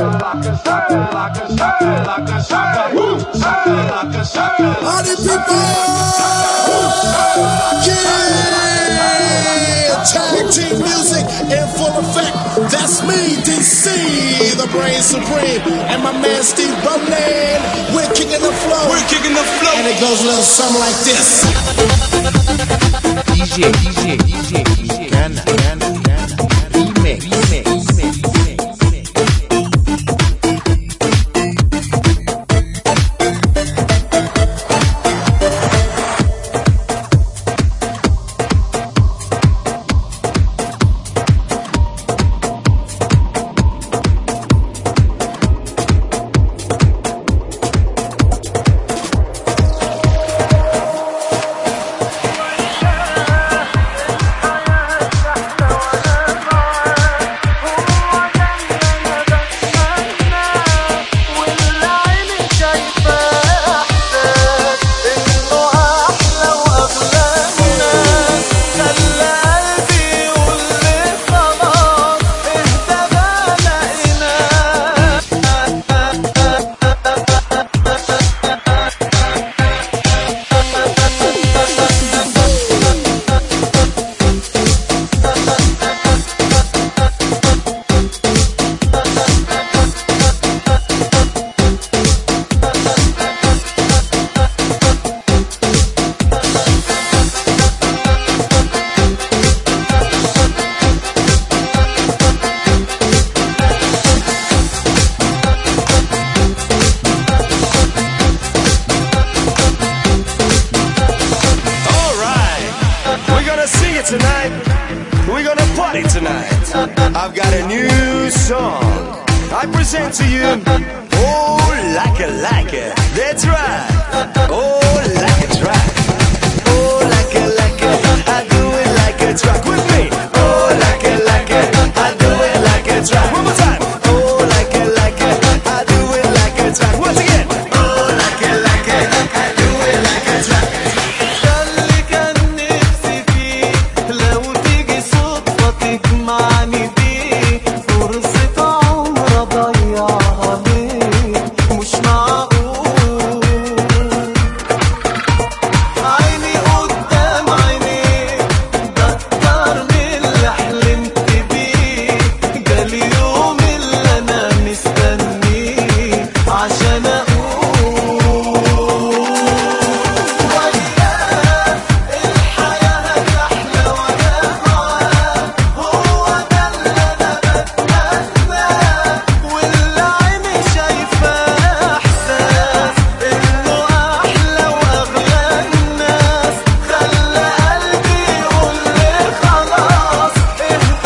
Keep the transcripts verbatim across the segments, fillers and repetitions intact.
Party people! Yeah! Tag team music in full effect. That's me, D C, the brain supreme, and my man Steve Bowman. We're kicking the flow. We're kicking the flow. And it goes a little something like this. D J, D J, D J, D J. Ghana, Ghana, Ghana. Remix, remix, remix. Tonight, we're gonna party tonight. I've got a new song I present to you. Oh, like it, like it. That's right. Oh, like a track. Oh, like it, like it. I do it like a track with me. Oh, like it, like it. I do it like a track. One more time. Oh, like it, like it. I do it like a track. Once again. Oh, like it, like it. I do it like a track. تجمعني بيه فرصة عمر أضيعها ليه مش معقول عيني قدام عينيك ده أكتر من اللي حلمت بيه جالي يوم اللي أنا مستنيه عشان أقول وياه الحياة هتحلى وأنا معاه هو ده اللي أنا بتمناه واللي عيني شايفاه إحساس إنه أحلى وأغلى الناس خلى قلبي يقول لي خلاص اهدى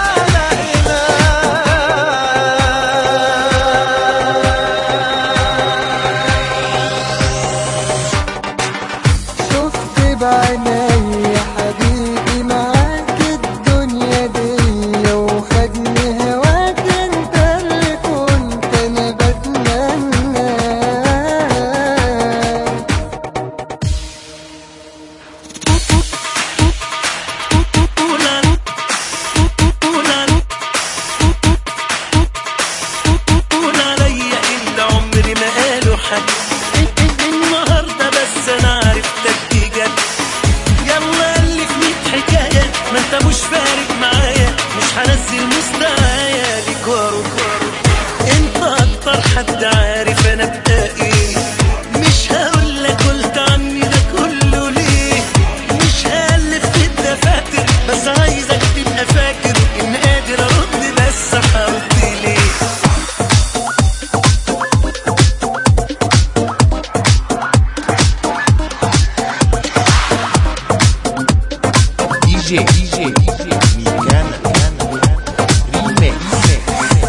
بقى شفت بعيني يا حبيبي معاك الدنيا دي وخدني هواك انت اللي كنت انا بتمناه طول عليا إلا عمري ما قالوا حد النهارده بس أنا عرفتك بجد يلا ألف ميت حكاية ما أنت مش فارق معايا مش هنزل مستوايا ليك وأروح أنت أكتر حد عارف أنا بقى إيه مش هقولك قلت عني ده كله ليه مش هألف في الدفاتر بس عايزك تبقى فاكر إن قادر أرد بس هرد ليه D J, D J, D J. Ghana, Ghana, Remix, remix.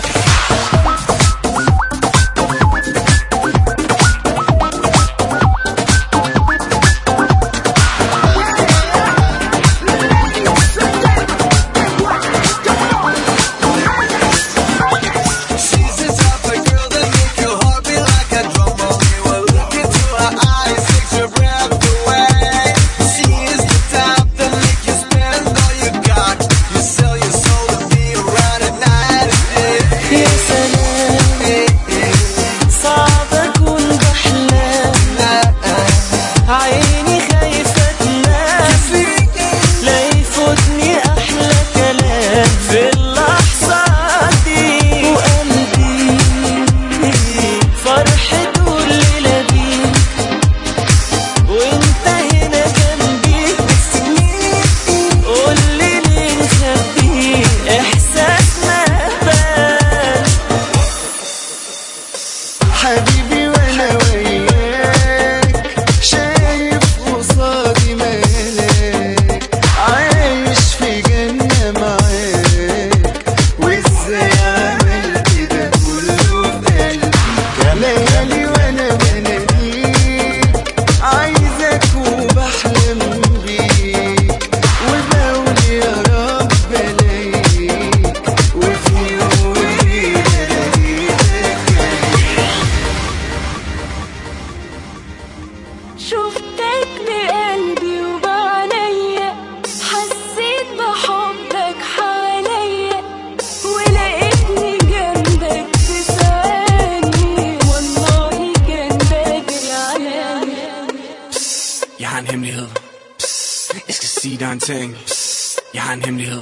She's the type of girl that make your heart beat like a drum roll. You will look into her eyes, takes your breath away. She is the type that make you spend all you got. Jeg skal sige dig en ting. Jeg har en hemmelighed.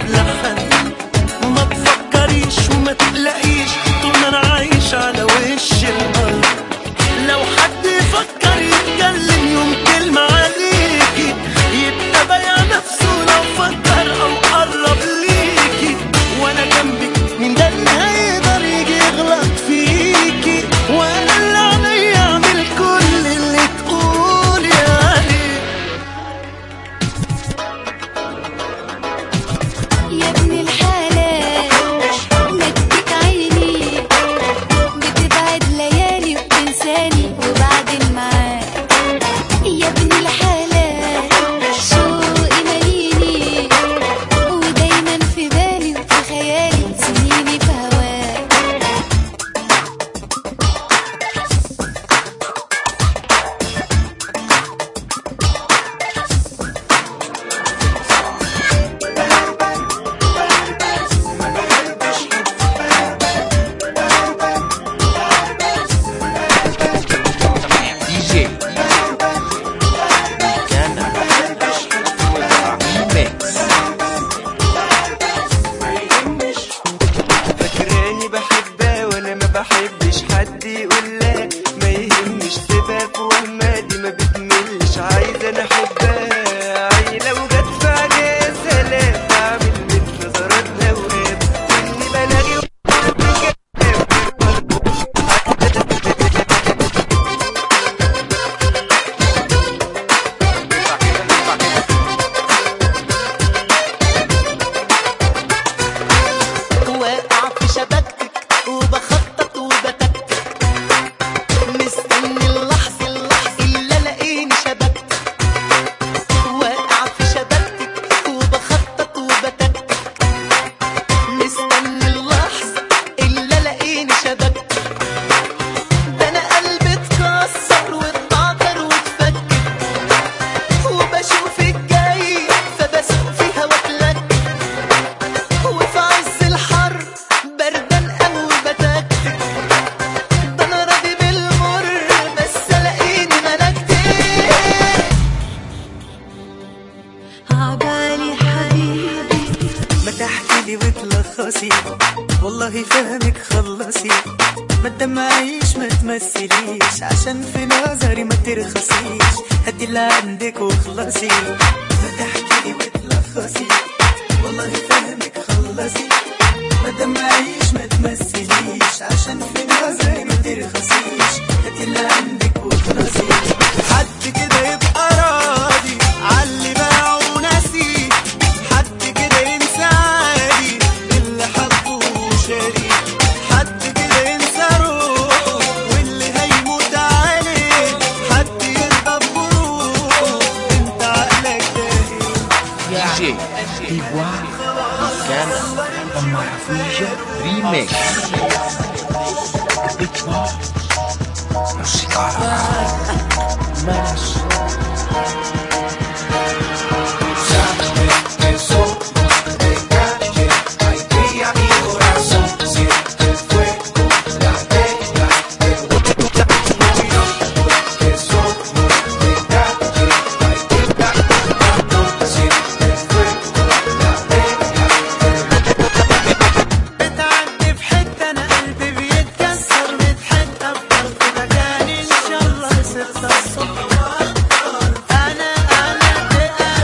بلحن. ما تفكريش وما تقلقيش طول ما انا عايش على وش الارض. لو حد يفكر يتكلم يوم كلمة عليكي يبقى بايع نفسه لو فكر او قرب ليكي. وانا جنبك مين ده اللي هيقدر يجي يغلط فيكي؟ وانا اللي عليا اعمل كل اللي تقولي عليه. يا ابن الحلال مديك عيني بتبعد ليالي وبتنساني وبعدين معاك. يا ابن الحلال شوقي ماليني ودايما في بالي وفي خيالي سنيني في هواك. دي جي كان ريميكس. فاكراني بحبها وانا ما بحبش حد يقول لا. ما يهمش تبقى في وهمها دي ما بتملش عايزه انا احبها. عيله وجت في عينيها سلام بعمل مثل نظراتها وهاب اني بلاغي واقع في شبكتك وبخطط وبتكتك مستني اللحظة اللحظة اللي الاقيني شبكتك. واقع في شبكتك وبخطط وبتكتك مستني اللحظة اللي الاقيني شبكتك. ده انا قلبي اتكسر واتعطر واتفكك وبشوفك جاي فبسوق فيها واتلكك. وفي عز الحر بردان قوي بتكتك. ده انا راضي بالمر بس الاقيني ملكتك. عبالي حبيبي ما تحكي لي وتلخصي والله فهمك خلصي. ما تدمعيش ما تمثليش عشان في نظري ما ترخصيش. هدي اللي عندك وخلصي. ما تحكي لي وتلخصي والله فهمك خلصي. ما تدمعيش ما تمثليش عشان في نظري ما ترخصيش. هدي اللي عندك وخلصي. حد كده يبقى راضي عاللي باعه وناسي. حد كده ينسى عادي اللي حبه وشاري. حد كده ينسى روحه واللي هيموت عليه. حد يرضى بروحه انت عقلك دي جي إيوان كان ريميكس. بتعدي في حتة انا قلبي بيتكسر بتحت افضل في مكاني ان شاء الله ستة الصبح. انا انا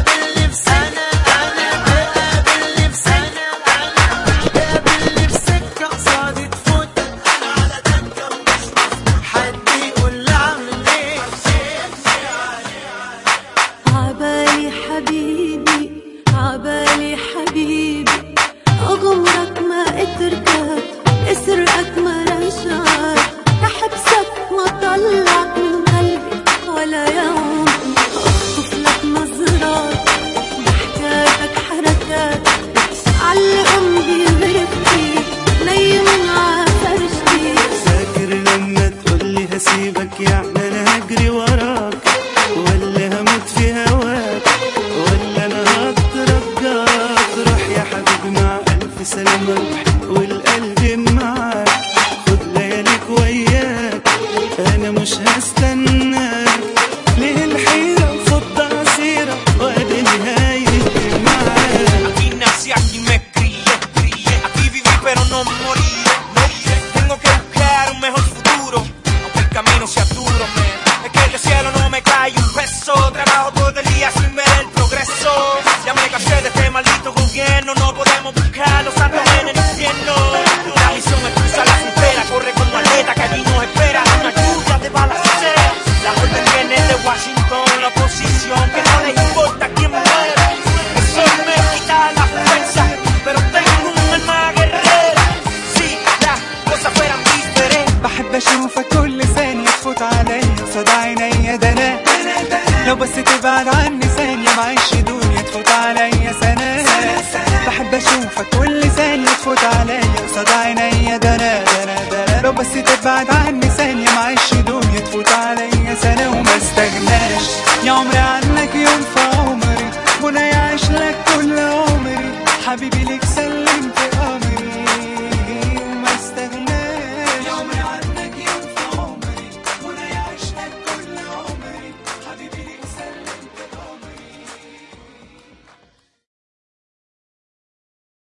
queremos buscar los santos en el infierno. La misión es cruzar la frontera, corre como atleta que allí nos espera una lluvia de balaceras. La orden viene de Washington, la oposición que no les importa quién muere. El sol me quita la fuerza, pero tengo un alma guerrera. Si las cosas fueran diferentes. بحب اشوفك كل ثانية تفوت عليا قصاد عينيا ده انا لو بس تبعد عني ثانية معيش دنيا تفوت عليا سنة. بحب اشوفك كل ثانية تفوت عليا قصاد عينيا ده انا ده انا ده انا لو بس تبعد عني ثانية معيش دنيا تفوت عليا سنة. وما استغناش يا عمري عنك يوم في عمري، منى يعيش لك كل عمري، حبيبي ليك سلمت